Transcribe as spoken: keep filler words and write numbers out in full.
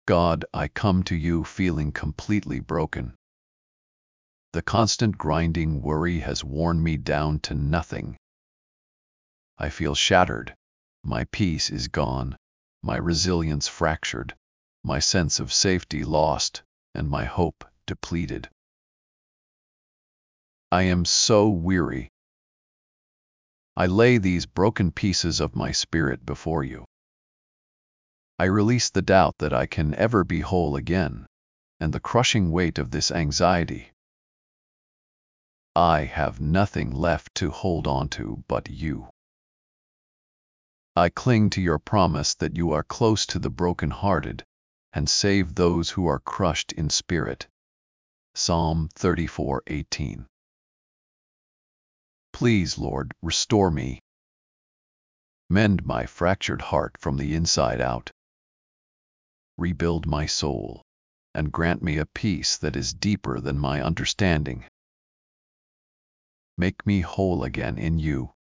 God, I come to you feeling completely broken. The constant grinding worry has worn me down to nothing. I feel shattered. My peace is gone, my resilience fractured, my sense of safety lost, and my hope depleted. I am so weary. I lay these broken pieces of my spirit before you. I release the doubt that I can ever be whole again, and the crushing weight of this anxiety. I have nothing left to hold on to but you. I cling to your promise that you are close to the broken-hearted and save those who are crushed in spirit. Psalm thirty-four eighteen. Please, Lord, restore me. Mend my fractured heart from the inside out. Rebuild my soul, and grant me a peace that is deeper than my understanding. Make me whole again in you.